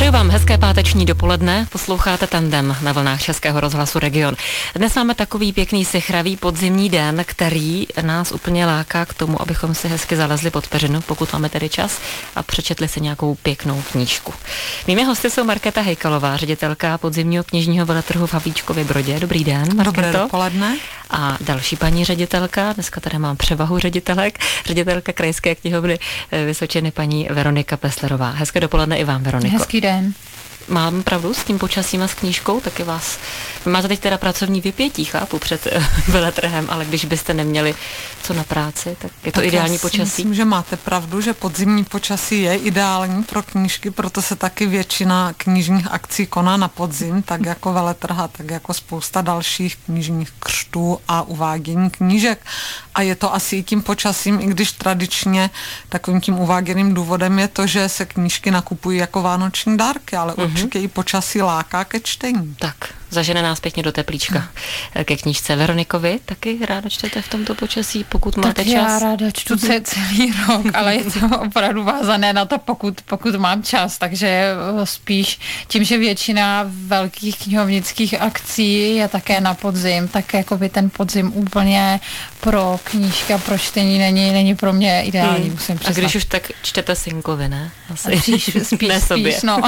Přeju vám hezké páteční dopoledne, posloucháte Tandem na vlnách Českého rozhlasu Region. Dnes máme takový pěkný sichravý podzimní den, který nás úplně láká k tomu, abychom si hezky zalezli pod peřinu, pokud máme tedy čas, a přečetli si nějakou pěknou knížku. Mými hosty jsou Markéta Hejkalová, ředitelka podzimního knižního veletrhu v Havlíčkově Brodě. Dobrý den, Markéto. Dobré dopoledne. A další paní ředitelka, dneska tady mám převahu ředitelek, ředitelka Krajské knihovny Vysočiny, paní Veronika Peslerová. Hezké dopoledne i vám, Veroniko. Hezký den. Mám pravdu s tím počasím a s knížkou, taky vás... Máte teď teda pracovní vypětí, chápu, před veletrhem, ale když byste neměli co na práci, tak je to tak ideální počasí. Myslím, že máte pravdu, že podzimní počasí je ideální pro knížky, proto se taky většina knižních akcí koná na podzim, tak jako veletrha, tak jako spousta dalších knižních křtů a uvádění knížek. A je to asi i tím počasím, i když tradičně takovým tím uváděným důvodem je to, že se knížky nakupují jako vánoční dárky, ale určitě i počasí láká ke čtení. Tak, zažene nás pěkně do teplíčka ke knížce. Veronikovi taky ráda čtete v tomto počasí, pokud máte tak čas? Já ráda čtu celý rok, ale je to opravdu vázané na to, pokud mám čas, takže spíš tím, že většina velkých knihovnických akcí je také na podzim, tak jako by ten podzim úplně pro knížky a pro čtení není pro mě ideální, musím přiznat. A když už tak čtete Synkovi, ne? Asi. Spíš, no.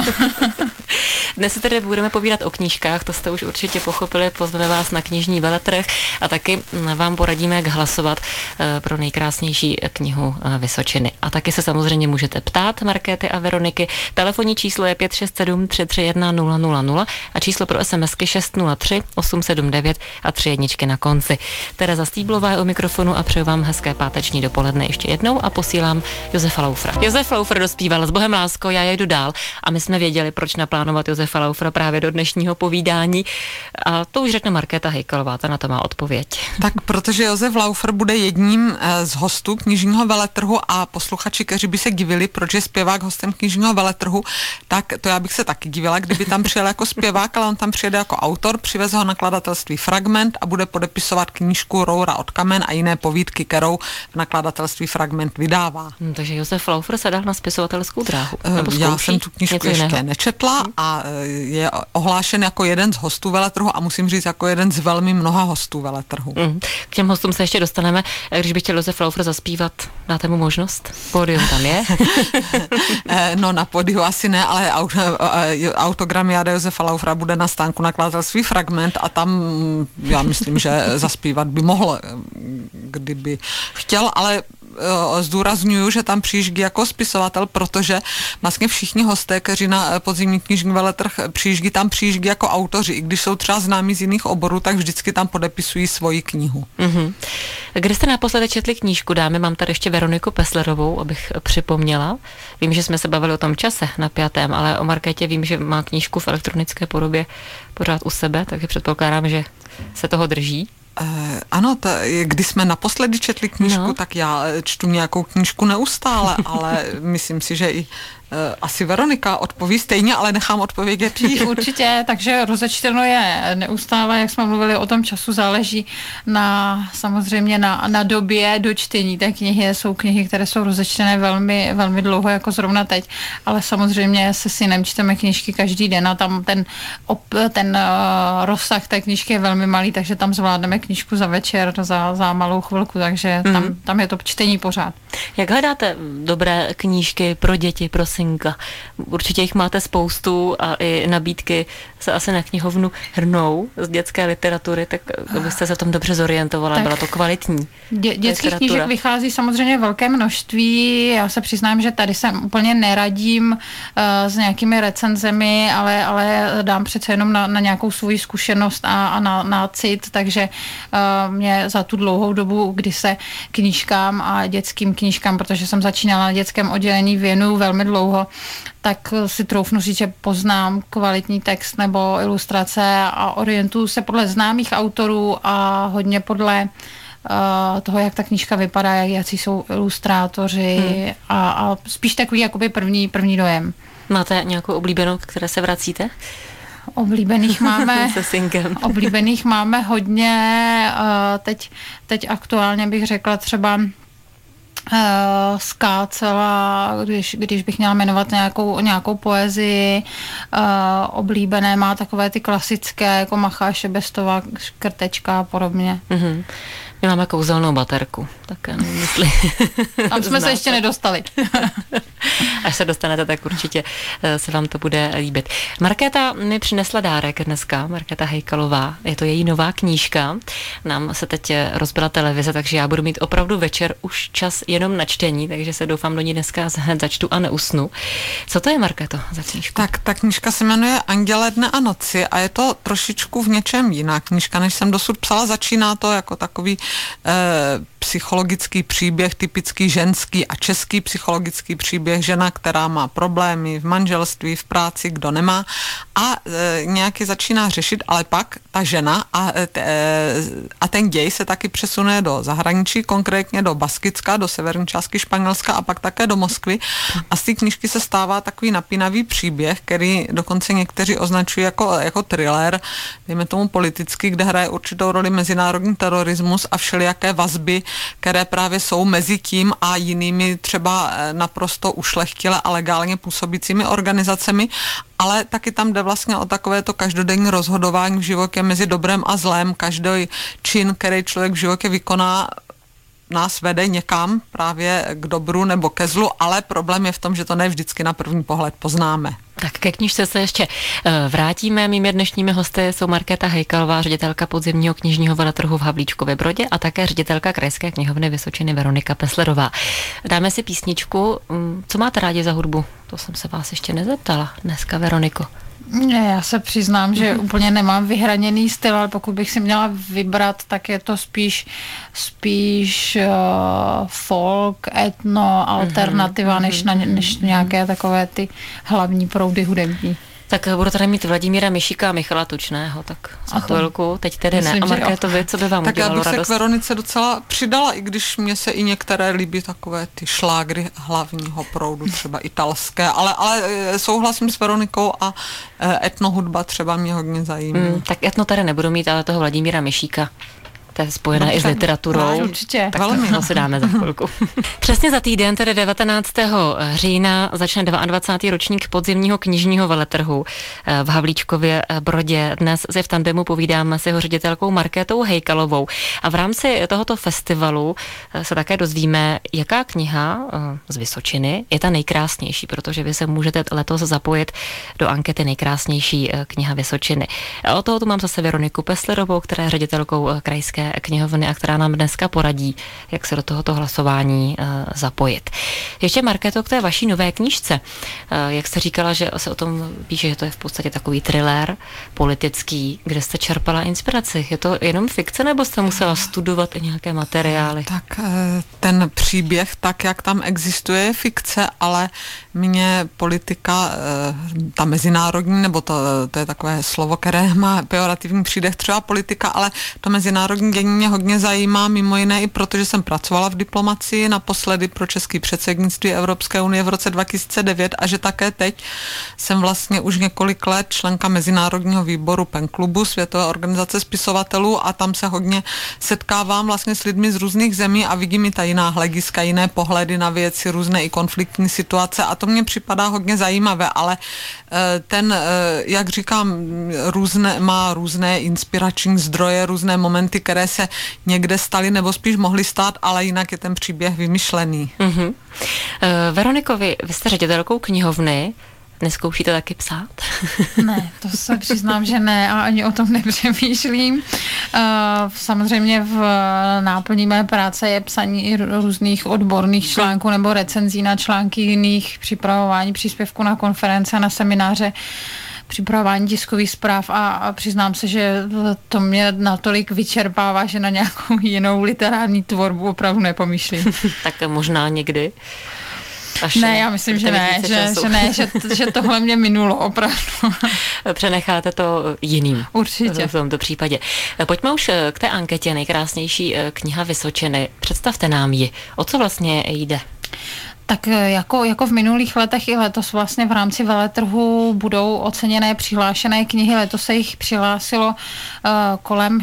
Dnes si tedy budeme povídat o knížkách, to jste už určitě pochopili, pozveme vás na knižní veletrh a taky vám poradíme, jak hlasovat pro nejkrásnější knihu Vysočiny. A taky se samozřejmě můžete ptát Markéty a Veroniky. Telefonní číslo je 567 331 000 a číslo pro SMSky 603 879 a 3 jedničky na konci. Tereza Stýblová je u mikrofonu a přeju vám hezké páteční dopoledne ještě jednou a posílám Josefa Laufra. Josef Laufer dospíval: S Bohem lásko, já jedu dál. A my jsme věděli, proč naplánovat Josefa Laufra právě do dnešního povídání. A to už řekne Markéta Hejkalová, ta na to má odpověď. Tak protože Josef Laufer bude jedním z hostů knižního veletrhu a posluchači, kteří by se divili, proč je zpěvák hostem knižního veletrhu, tak to já bych se taky divila, kdyby tam přijel jako zpěvák, ale on tam přijede jako autor, přiveze ho nakladatelství Fragment a bude podepisovat knížku Roura od kamen a jiné povídky, kterou v nakladatelství Fragment vydává. Takže Josef Laufer se dal na spisovatelskou dráhu. Já jsem tu knížku ještě nečetla a je ohlášen jako jeden z hostů veletrhu a musím říct jako jeden z velmi mnoha hostů veletrhu. K těm hostům se ještě dostaneme. Když by chtěl Josef Laufer zaspívat, dáte mu možnost? Pódium tam je? No na pódiu asi ne, ale autogramiáda Josefa Laufera bude na stánku nakladatelství Fragment a tam já myslím, že zaspívat by mohl, kdyby chtěl, ale zdůrazňuju, že tam přijíždí jako spisovatel, protože vlastně všichni hosté, kteří na podzimní knižní veletrh přijíždí jako autoři. I když jsou třeba známí z jiných oborů, tak vždycky tam podepisují svoji knihu. Kde jste naposledy četli knížku, dámy? Mám tady ještě Veroniku Peslerovou, abych připomněla. Vím, že jsme se bavili o tom čase napjatém, ale o Markétě vím, že má knížku v elektronické podobě pořád u sebe, takže předpokládám, že se toho drží. Ano, když jsme naposledy četli knížku, tak já čtu nějakou knížku neustále, ale myslím si, že i asi Veronika odpoví stejně, ale nechám odpovědět jí. Určitě, takže rozečteno je neustále, jak jsme mluvili o tom času, záleží samozřejmě na době do čtení té knihy. Jsou knihy, které jsou rozečtené velmi, velmi dlouho, jako zrovna teď, ale samozřejmě se synem čteme knížky každý den a tam ten rozsah té knížky je velmi malý, takže tam zvládneme knížku za večer, za malou chvilku, takže tam je to čtení pořád. Jak hledáte dobré knížky pro děti, pro synka? Určitě jich máte spoustu a i nabídky se asi na knihovnu hrnou z dětské literatury, tak byste se v tom dobře zorientovala, byla to kvalitní dětských knížek vychází samozřejmě velké množství. Já se přiznám, že tady se úplně neradím s nějakými recenzemi, ale dám přece jenom na nějakou svou zkušenost a na cit, takže mě za tu dlouhou dobu, kdy se knížkám a dětským knížkám, protože jsem začínala na dětském oddělení, věnuju velmi dlouho, tak si troufnu říct, že poznám kvalitní text nebo ilustrace a orientuju se podle známých autorů a hodně podle toho, jak ta knížka vypadá, jací jsou ilustrátoři a spíš takový jakoby první dojem. Máte nějakou oblíbenou, k které se vracíte? Oblíbených máme hodně. Teď aktuálně bych řekla třeba skácela, když bych měla jmenovat nějakou poezii, oblíbené má takové ty klasické, jako Macháše Bestová, Škrtečka a podobně. Mm-hmm. My máme kouzelnou baterku, tak nevím, jestli... Tam jsme se ještě nedostali. Až se dostanete, tak určitě se vám to bude líbit. Markéta mi přinesla dárek dneska, Markéta Hejkalová. Je to její nová knížka. Nám se teď rozbila televize, takže já budu mít opravdu večer už čas jenom na čtení, takže se doufám do ní dneska hned začtu a neusnu. Co to je, Markéto, za knížku? Tak ta knížka se jmenuje Andělé dne a noci a je to trošičku v něčem jiná knížka, než jsem dosud psala. Začíná to jako takový psychologický příběh, typický ženský a český psychologický příběh, žena, která má problémy v manželství, v práci, kdo nemá a nějaký začíná řešit, ale pak ta žena a ten děj se taky přesune do zahraničí, konkrétně do Baskicka, do severní části Španělska a pak také do Moskvy a z té knížky se stává takový napínavý příběh, který dokonce někteří označují jako thriller, dejme tomu politický, kde hraje určitou roli mezinárodní terorismus a všelijaké vazby, které právě jsou mezi tím a jinými třeba naprosto ušlechtile a legálně působícími organizacemi, ale taky tam jde vlastně o takovéto každodenní rozhodování v životě mezi dobrem a zlem. Každý čin, který člověk v životě vykoná, nás vede někam právě k dobru nebo ke zlu, ale problém je v tom, že to ne vždycky na první pohled poznáme. Tak ke knížce se ještě vrátíme. Mými dnešními hosty jsou Markéta Hejkalová, ředitelka podzimního knižního veletrhu v Havlíčkově Brodě a také ředitelka Krajské knihovny Vysočiny Veronika Peslerová. Dáme si písničku. Co máte rádi za hudbu? To jsem se vás ještě nezeptala dneska, Veroniko. Ne, já se přiznám, že úplně nemám vyhraněný styl, ale pokud bych si měla vybrat, tak je to spíš folk, etno, alternativa, než nějaké takové ty hlavní proudy hudební. Tak budu tady mít Vladimíra Mišíka a Michala Tučného, tak za chvilku, teď tedy myslím, ne. A Markéto, vy, co by vám tak udělalo radost? Tak já bych se k Veronice docela přidala, i když mě se i některé líbí takové ty šlágry hlavního proudu, třeba italské, ale souhlasím s Veronikou a etnohudba třeba mě hodně zajímá. Tak etno tady nebudu mít, ale toho Vladimíra Mišíka. To je spojené i s literaturou. Určitě. Tak to si dáme za chvilku. Přesně za týden, tedy 19. října, začne 22. ročník podzimního knižního veletrhu v Havlíčkově Brodě. Dnes si v tandemu povídáme s jeho ředitelkou Markétou Hejkalovou. A v rámci tohoto festivalu se také dozvíme, jaká kniha z Vysočiny je ta nejkrásnější, protože vy se můžete letos zapojit do ankety nejkrásnější kniha Vysočiny. A od toho tu mám zase Veroniku Peslerovou, která je ředitelkou Krajské knihovny a která nám dneska poradí, jak se do tohoto hlasování zapojit. Ještě, Markéto, k té vaší nové knížce. Jak jste říkala, že se o tom píše, že to je v podstatě takový thriller politický, kde jste čerpala inspiraci. Je to jenom fikce, nebo jste musela studovat i nějaké materiály? Tak ten příběh, tak jak tam existuje, je fikce, ale mě politika, ta mezinárodní, nebo to je takové slovo, které má pejorativní přídech, třeba politika, ale to mezinárodní dění mě hodně zajímá, mimo jiné i protože jsem pracovala v diplomacii naposledy pro české předsednictví Evropské unie v roce 2009 a že také teď jsem vlastně už několik let členka mezinárodního výboru PEN klubu, Světové organizace spisovatelů, a tam se hodně setkávám vlastně s lidmi z různých zemí a vidím i ta jiná hlediska, jiné pohledy na věci, různé i konfliktní situace a to mně připadá hodně zajímavé, ale ten, jak říkám, má různé inspirační zdroje, různé momenty, které se někde staly nebo spíš mohly stát, ale jinak je ten příběh vymyšlený. Mm-hmm. Veroniko, vy jste ředitelkou knihovny, neskoušíte taky psát? Ne, to se přiznám, že ne a ani o tom nepřemýšlím. Samozřejmě v náplní mé práce je psaní i různých odborných článků nebo recenzí na články jiných, připravování příspěvků na konference, na semináře, připravování tiskových zpráv a přiznám se, že to mě natolik vyčerpává, že na nějakou jinou literární tvorbu opravdu nepomýšlím. Tak možná někdy. Ne, já myslím, že ne, že tohle mě minulo opravdu. Přenecháte to jiným. Určitě. V tomto případě. Pojďme už k té anketě nejkrásnější kniha Vysočiny. Představte nám ji. O co vlastně jde? Tak jako v minulých letech i letos vlastně v rámci veletrhu budou oceněné přihlášené knihy. Letos se jich přihlásilo kolem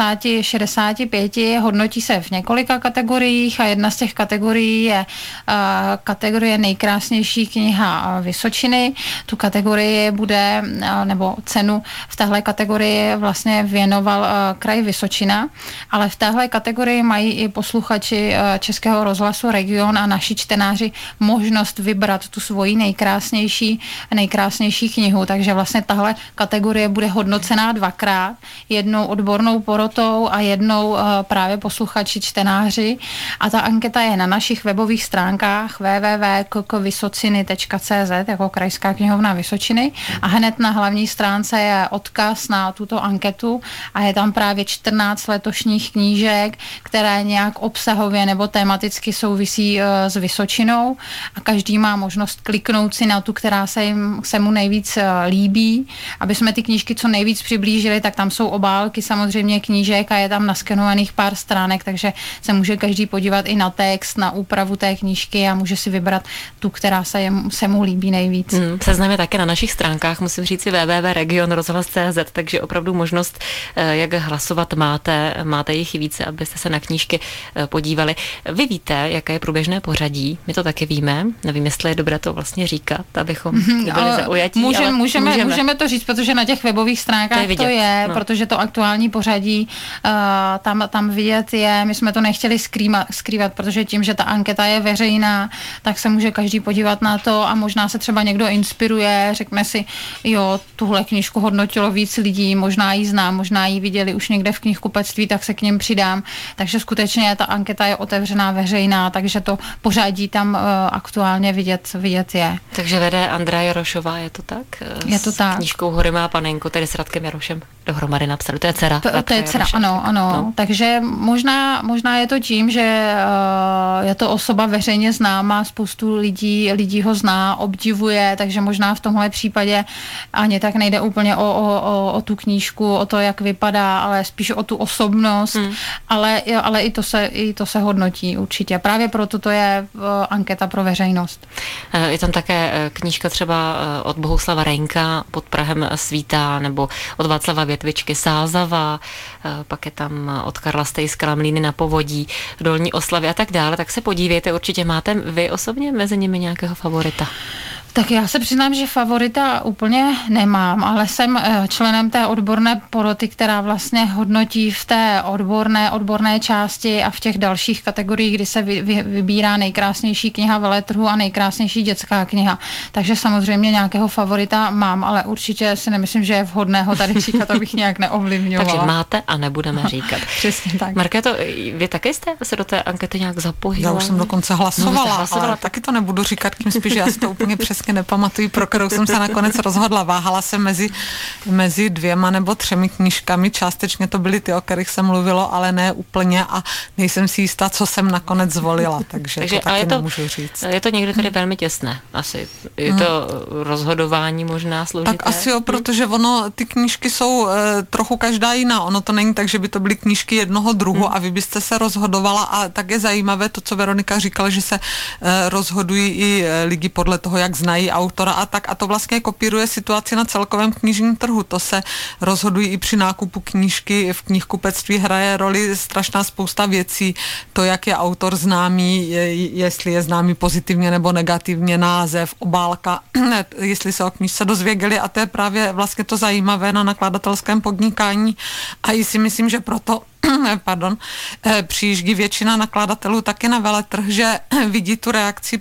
65. Hodnotí se v několika kategoriích a jedna z těch kategorií je kategorie nejkrásnější kniha Vysočiny. Tu kategorii bude, nebo cenu v téhle kategorii vlastně věnoval kraj Vysočina, ale v téhle kategorii mají i posluchači Českého rozhlasu Region a naši čtenáři možnost vybrat tu svoji nejkrásnější knihu, takže vlastně tahle kategorie bude hodnocená dvakrát, jednou odbornou porotou a jednou právě posluchači, čtenáři, a ta anketa je na našich webových stránkách www.vysociny.cz jako Krajská knihovna Vysočiny a hned na hlavní stránce je odkaz na tuto anketu a je tam právě 14 letošních knížek, které nějak obsahově nebo tematicky souvisí s Vysočinou a každý má možnost kliknout si na tu, která se mu nejvíc líbí. Aby jsme ty knížky co nejvíc přiblížili, tak tam jsou obálky samozřejmě knížek a je tam naskenovaných pár stránek, takže se může každý podívat i na text, na úpravu té knížky a může si vybrat tu, která se mu líbí nejvíc. Seznam je také na našich stránkách, musím říct si www.regionrozhlas.cz, takže opravdu možnost, jak hlasovat máte jich více, abyste se na knížky podívali. Vy víte, jaké je průběžné pořadí? My to taky víme. Nevím, jestli je dobré to vlastně říkat, abychom nebyli zaujatí. Můžeme to říct, protože na těch webových stránkách to je, protože to aktuální pořadí tam vidět je. My jsme to nechtěli skrývat, protože tím, že ta anketa je veřejná, tak se může každý podívat na to a možná se třeba někdo inspiruje, řekne si, jo, tuhle knížku hodnotilo víc lidí, možná ji znám, možná ji viděli už někde v knihkupectví, tak se k nim přidám. Takže skutečně ta anketa je otevřená, veřejná, takže to pořadí tam aktuálně vidět je. Takže vede Andrea Jarošová, je to tak? Je to tak. S knížkou Hory má panenko, tedy s Radkem Jarošem dohromady napsali. To je dcera. To je dcera, ano. No. Takže možná je to tím, že je to osoba veřejně známá, spoustu lidí ho zná, obdivuje, takže možná v tomhle případě ani tak nejde úplně o tu knížku, o to, jak vypadá, ale spíš o tu osobnost, ale i to se hodnotí určitě. Právě proto to je anketa pro veřejnost. Je tam také knížka třeba od Bohuslava Reňka Pod prahem svítá, nebo od Václava Větvičky Sázava, pak je tam od Karla Stejskala Mlýny na povodí, Dolní Oslavy a tak dále. Tak se podívejte, určitě máte vy osobně mezi nimi nějakého favorita? Tak já se přiznám, že favorita úplně nemám, ale jsem členem té odborné poroty, která vlastně hodnotí v té odborné části a v těch dalších kategoriích, kdy se vybírá nejkrásnější kniha veletrhu a nejkrásnější dětská kniha. Takže samozřejmě nějakého favorita mám, ale určitě si nemyslím, že je vhodné ho tady říkat, abych nějak neovlivňovala. Takže máte a nebudeme říkat. Přesně tak. Markéto, vy taky jste se do té ankety nějak zapojila? Já už jsem dokonce hlasovala, ale taky to nebudu říkat, tím spíš, že já si to úplně přesně nepamatuji, pro kterou jsem se nakonec rozhodla. Váhala jsem mezi 2 nebo 3 knížkami, částečně to byly ty, o kterých jsem mluvilo, ale ne úplně a nejsem si jistá, co jsem nakonec zvolila, takže to taky nemůžu říct. Je to někde tady velmi těsné, asi. Je to rozhodování možná složité? Tak asi jo, protože ty knížky jsou trochu každá jiná. Ono to není tak, že by to byly knížky jednoho druhu a vy byste se rozhodovala a tak je zajímavé to, co Veronika říkala, že se rozhodují i lidi podle toho, jak znají autora a to vlastně kopíruje situaci na celkovém knižním trhu. To se rozhodují i při nákupu knížky, v knihkupectví hraje roli strašná spousta věcí. To, jak je autor známý, jestli je známý pozitivně nebo negativně, název, obálka, jestli se o knížce dozvěděli a to je právě vlastně to zajímavé na nakladatelském podnikání a i si myslím, že proto přijíždí většina nakladatelů taky na veletrh, že vidí tu reakci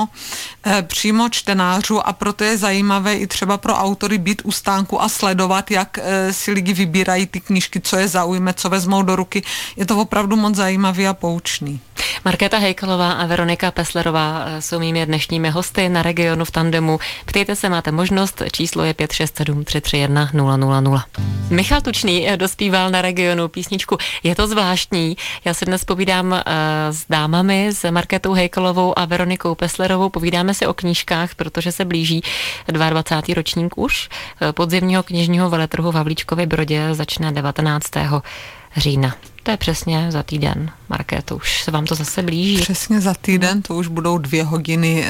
přímo čtenářů a proto je zajímavé i třeba pro autory být u stánku a sledovat, jak si lidi vybírají ty knížky, co je zaujme, co vezmou do ruky. Je to opravdu moc zajímavý a poučný. Markéta Hejkalová a Veronika Peslerová jsou mými dnešními hosty na Regionu v tandemu. Ptejte se, máte možnost, číslo je 567 331 000. Michal Tučný dospíval na Regionu písničku Je to zvláštní. Já se dnes povídám s dámami, s Markétou Hejkalovou a Veronikou Peslerovou. Povídáme si o knížkách, protože se blíží 22. ročník už podzimního knižního veletrhu v Havlíčkově Brodě, začne 19. října. To je přesně za týden, Markéto, už se vám to zase blíží. Přesně za týden, to už budou 2 hodiny,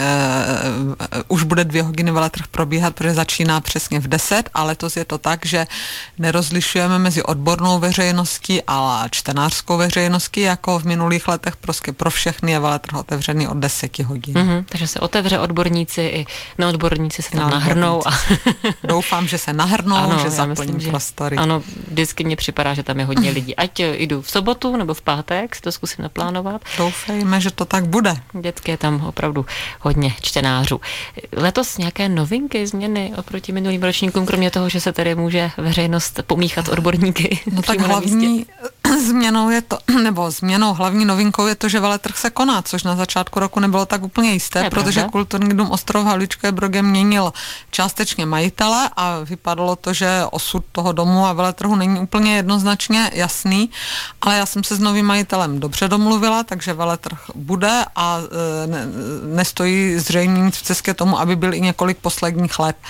už bude 2 hodiny veletrh probíhat, protože začíná přesně v 10, a letos je to tak, že nerozlišujeme mezi odbornou veřejností a čtenářskou veřejností, jako v minulých letech, prostě pro všechny je veletrh otevřený od 10 hodin. Takže se otevře, odborníci i neodborníci se tam nahrnou. A doufám, že se nahrnou, ano, že zaplní prostory. Ano, vždycky mně připadá, že tam je hodně lidí. Ať jdu v sobotu nebo v pátek, si to zkusím naplánovat. Doufejme, že to tak bude. Vždycky je tam opravdu hodně čtenářů. Letos nějaké novinky, změny oproti minulým ročníkům, kromě toho, že se tady může veřejnost pomíchat odborníky? No tak hlavní změnou je to, nebo hlavní novinkou je to, že veletrh se koná, což na začátku roku nebylo tak úplně jisté, protože Kulturní dům Ostrov Havlíčkové Brodě měnil částečně majitele a vypadalo to, že osud toho domu a veletrhu není úplně jednoznačně jasný, ale já jsem se s novým majitelem dobře domluvila, takže veletrh bude a nestojí zřejmě nic v cestě tomu, aby byl i několik posledních let.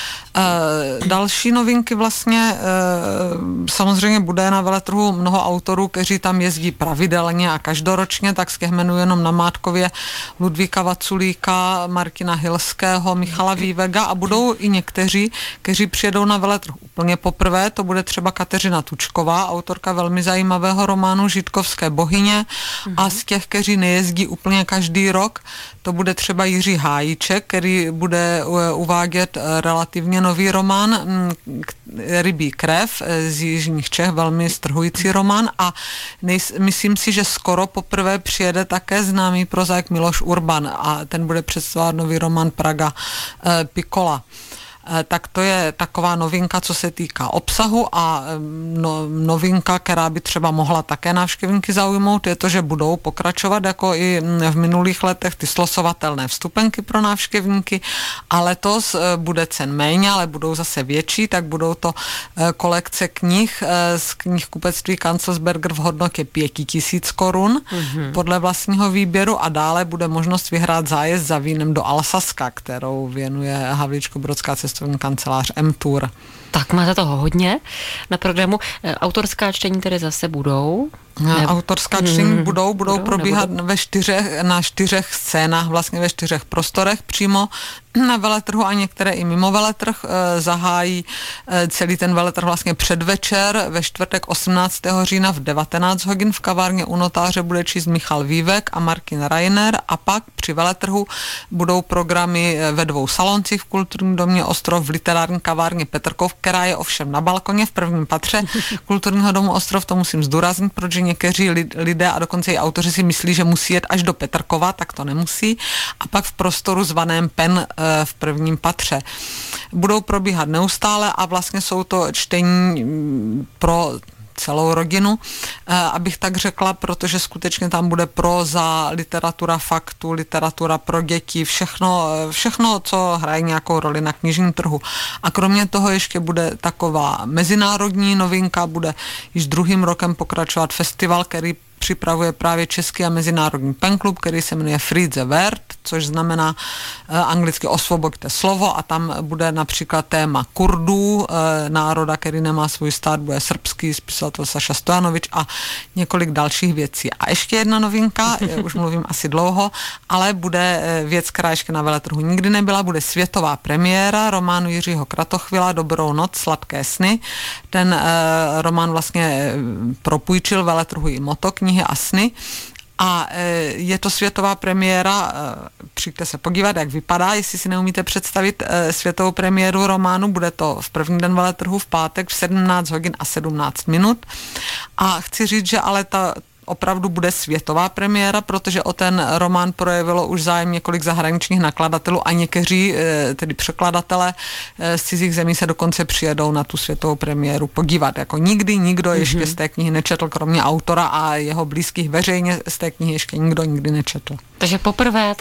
Další novinky vlastně samozřejmě bude na veletrhu mnoho autorů, kteří tam jezdí pravidelně a každoročně, tak se jmenuji jenom namátkově Ludvíka Vaculíka, Martina Hilského, Michala Vývega a budou i někteří, kteří přijedou na veletrh úplně poprvé, to bude třeba Kateřina Tučková, autorka velmi zajímavého románu Žítkovské bohyně a z těch, kteří nejezdí úplně každý rok, to bude třeba Jiří Hájíček, který bude uvádět relativně nový román Rybí krev z jižních Čech, velmi strhující román a myslím si, že skoro poprvé přijede také známý prozaik Miloš Urban a ten bude představovat nový román Praga Piccola. Tak to je taková novinka, co se týká obsahu a novinka, která by třeba mohla také návštěvníky zaujmout, je to, že budou pokračovat jako i v minulých letech ty slosovatelné vstupenky pro návštěvníky a letos bude cen méně, ale budou zase větší, tak budou to kolekce knih z knihkupectví Kanzelsberger v hodnotě 5 000 korun podle vlastního výběru a dále bude možnost vyhrát zájezd za vínem do Alsaska, kterou věnuje Havlíčko-Brodská cestovní kancelář M-Tour. Tak máte toho hodně na programu. Autorská čtení tedy zase budou? Autorská čtení budou probíhat na 4 scénách, vlastně ve 4 prostorech přímo na veletrhu a některé i mimo veletrh. Zahájí celý ten veletrh vlastně předvečer ve čtvrtek 18. října v 19 hodin v kavárně u notáře bude číst Michal Vývek a Martin Rainer a pak při veletrhu budou programy ve 2 saloncích v Kulturním domě Ostrov, v literární kavárně Petrkov, která je ovšem na balkoně v prvním patře Kulturního domu Ostrov, to musím zdůraznit, protože někteří lidé a dokonce i autoři si myslí, že musí jet až do Petrkova, tak to nemusí. A pak v prostoru zvaném Pen v prvním patře. Budou probíhat neustále a vlastně jsou to čtení pro celou rodinu, abych tak řekla, protože skutečně tam bude próza, literatura faktu, literatura pro děti, všechno, co hraje nějakou roli na knižním trhu. A kromě toho ještě bude taková mezinárodní novinka, bude již 2. rokem pokračovat festival, který připravuje právě český a mezinárodní penklub, který se jmenuje Free the Word, což znamená anglicky osvoboďte slovo a tam bude například téma Kurdů, národa, který nemá svůj stát, bude srbský spisovatel Saša Stojanovič a několik dalších věcí. A ještě jedna novinka, už mluvím asi dlouho, ale bude věc, která ještě na veletrhu nikdy nebyla, bude světová premiéra románu Jiřího Kratochvila Dobrou noc, sladké sny. Ten román vlastně propůjčil veletrhu i Moto knihy a sny. A je to světová premiéra, přijďte se podívat, jak vypadá, jestli si neumíte představit světovou premiéru románu, bude to v první den veletrhu v pátek v 17 hodin a 17 minut. A chci říct, že ale ta opravdu bude světová premiéra, protože o ten román projevilo už zájem několik zahraničních nakladatelů a někteří, tedy překladatelé z cizích zemí se dokonce přijedou na tu světovou premiéru podívat. Jako nikdy nikdo ještě z té knihy nečetl, kromě autora a jeho blízkých veřejně z té knihy ještě nikdo nikdy nečetl. Takže poprvé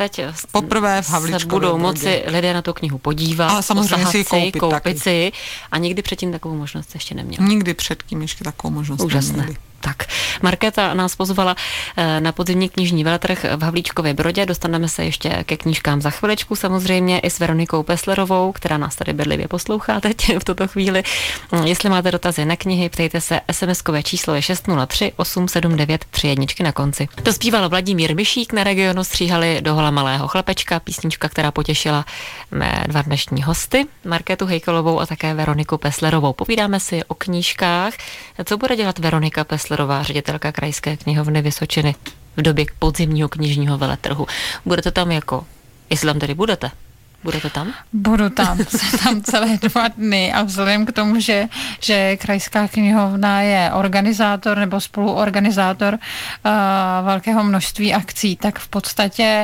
v Havlíčkově se budou moci lidé na tu knihu podívat, a samozřejmě si ji koupit si a nikdy předtím takovou možnost ještě neměli. Nikdy předtím ještě takovou možnost Úžasné. neměli. Tak, Markéta nás pozvala na podzimní knižní veletrh v Havlíčkově Brodě. Dostaneme se ještě ke knížkám za chviličku, samozřejmě i s Veronikou Pestlerovou, která nás tady bedlivě poslouchá teď v tuto chvíli. Jestli máte dotazy na knihy, ptejte se, SMS-kové číslo je 603 879 31 na konci. Dospíval Vladimír Myšík, na Regionu stříhali Do hola malého chlapečka, písnička, která potěšila mé dva dnešní hosty, Markétu Hejkelovou a také Veroniku Pestlerovou. Povídáme si o knížkách. Co bude dělat Veronika Pestlerová, ředitelka Krajské knihovny Vysočiny v době podzimního knižního veletrhu? Budete tam jestli tam tedy budete? Budete tam? Budu tam, jsem tam celé 2 dny a vzhledem k tomu, že Krajská knihovna je organizátor nebo spoluorganizátor velkého množství akcí, tak v podstatě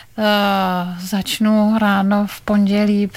začnu ráno v pondělí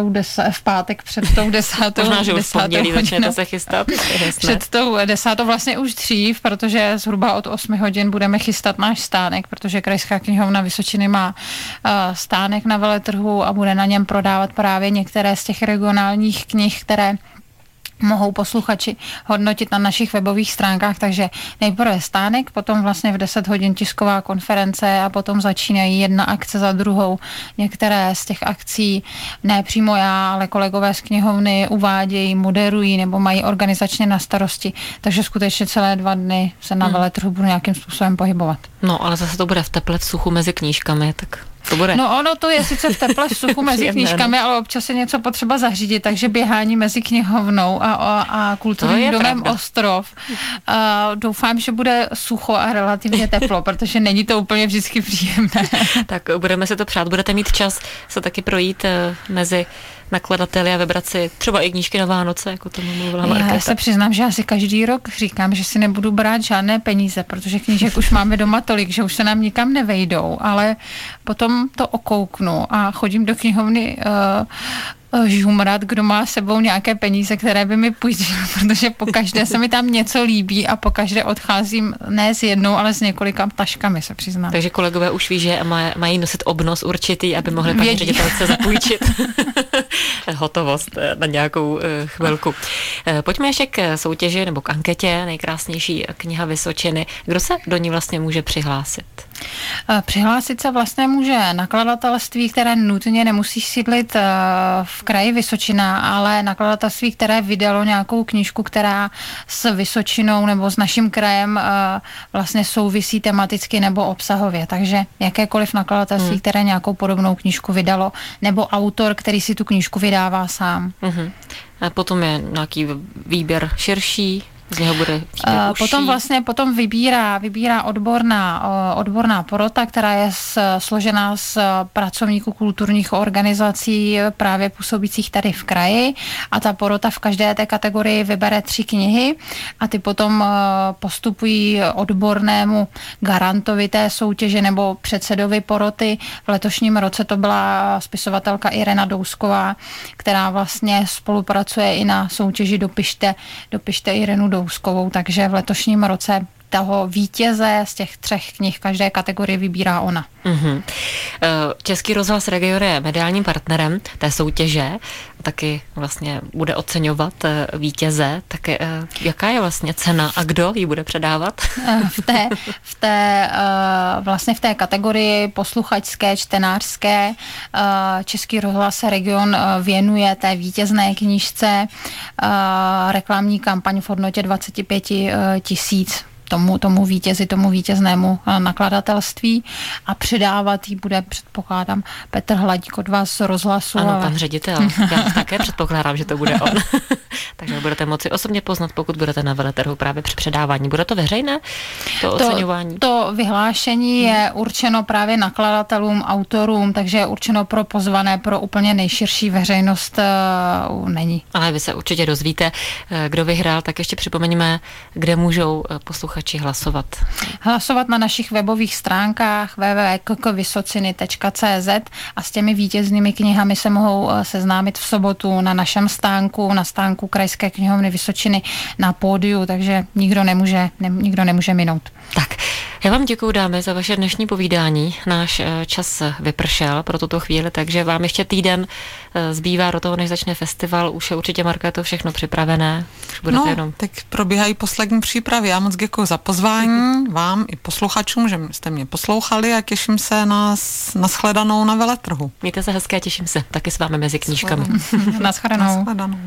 v pátek před tou 10. Možná, že už v pondělí začnete se chystat. Před tou 10. vlastně už dřív, protože zhruba od 8 hodin budeme chystat náš stánek, protože Krajská knihovna Vysočiny má stánek na veletrhu a bude na něm prodávat právě některé z těch regionálních knih, které mohou posluchači hodnotit na našich webových stránkách, takže nejprve stánek, potom vlastně v 10 hodin tisková konference a potom začínají jedna akce za druhou. Některé z těch akcí ne přímo já, ale kolegové z knihovny uvádějí, moderují nebo mají organizačně na starosti, takže skutečně celé 2 dny se na veletrhu budu nějakým způsobem pohybovat. No, ale zase to bude v teple, v suchu mezi knížkami, tak to bude. No ono to je sice v teple, v suchu mezi knížkami, ale občas je něco potřeba zařídit, takže běhání mezi knihovnou a kulturním domem pravda. Ostrov. Doufám, že bude sucho a relativně teplo, protože není to úplně vždycky příjemné. Tak budeme si to přát. Budete mít čas se taky projít mezi nakladateli a vybrat si třeba i knížky na Vánoce, jako tomu mluvila Markéta. Já se přiznám, že asi každý rok říkám, že si nebudu brát žádné peníze, protože knížek už máme doma tolik, že už se nám nikam nevejdou, ale potom to okouknu a chodím do knihovny žumrat, kdo má sebou nějaké peníze, které by mi půjčil, protože pokaždé se mi tam něco líbí a pokaždé odcházím ne s jednou, ale s několika taškami, se přiznám. Takže kolegové už ví, že mají nosit obnos určitý, aby mohli paní ředitelce zapůjčit hotovost na nějakou chvilku. Pojďme ještě k soutěži nebo k anketě Nejkrásnější kniha Vysočiny. Kdo se do ní vlastně může přihlásit? Přihlásit se vlastně může nakladatelství, které nutně nemusí sídlit v kraji Vysočina, ale nakladatelství, které vydalo nějakou knížku, která s Vysočinou nebo s naším krajem vlastně souvisí tematicky nebo obsahově. Takže jakékoliv nakladatelství, které nějakou podobnou knížku vydalo, nebo autor, který si tu knížku vydává sám. A potom je nějaký výběr širší, z něho bude potom vybírá odborná porota, která je složená z pracovníků kulturních organizací právě působících tady v kraji, a ta porota v každé té kategorii vybere 3 knihy a ty potom postupují odbornému garantovi té soutěže nebo předsedovi poroty. V letošním roce to byla spisovatelka Irena Dousková, která vlastně spolupracuje i na soutěži Dopište Irenu Douskovou, takže v letošním roce toho vítěze z těch 3 knih každé kategorie vybírá ona. Český rozhlas Region je mediálním partnerem té soutěže, taky vlastně bude oceňovat vítěze, tak jaká je vlastně cena a kdo ji bude předávat? Vlastně v té kategorii posluchačské, čtenářské Český rozhlas Region věnuje té vítězné knížce reklamní kampaň v hodnotě 25 000 tomu vítězi, tomu vítěznému nakladatelství, a předávat jí bude, předpokládám, Petr Hladík od vás z rozhlasu. Ano, pan ředitel. Já také předpokládám, že to bude on. Takže budete moci osobně poznat, pokud budete na veletrhu právě při předávání. Bude to veřejné, to oceňování? To vyhlášení je určeno právě nakladatelům, autorům, takže je určeno pro pozvané, pro úplně nejširší veřejnost není. Ale vy se určitě dozvíte, kdo vyhrál, tak ještě připomeňme, kde můžou posluchači hlasovat. Hlasovat na našich webových stránkách www.kkvysociny.cz a s těmi vítěznými knihami se mohou seznámit v sobotu na našem stánku, na stánku Krajské knihovny Vysočiny na pódiu, takže nikdo nemůže minout. Tak, Já vám děkuju, dámy, za vaše dnešní povídání. Náš čas vypršel pro tuto chvíli, takže vám ještě týden zbývá do toho, než začne festival. Už je určitě, Markéto, všechno připravené. Teď probíhají poslední přípravy. Já moc děkuji za pozvání vám i posluchačům, že jste mě poslouchali a těším se na shledanou na veletrhu. Mějte se hezké, těším se taky s vámi mezi knížkami. Naschledanou.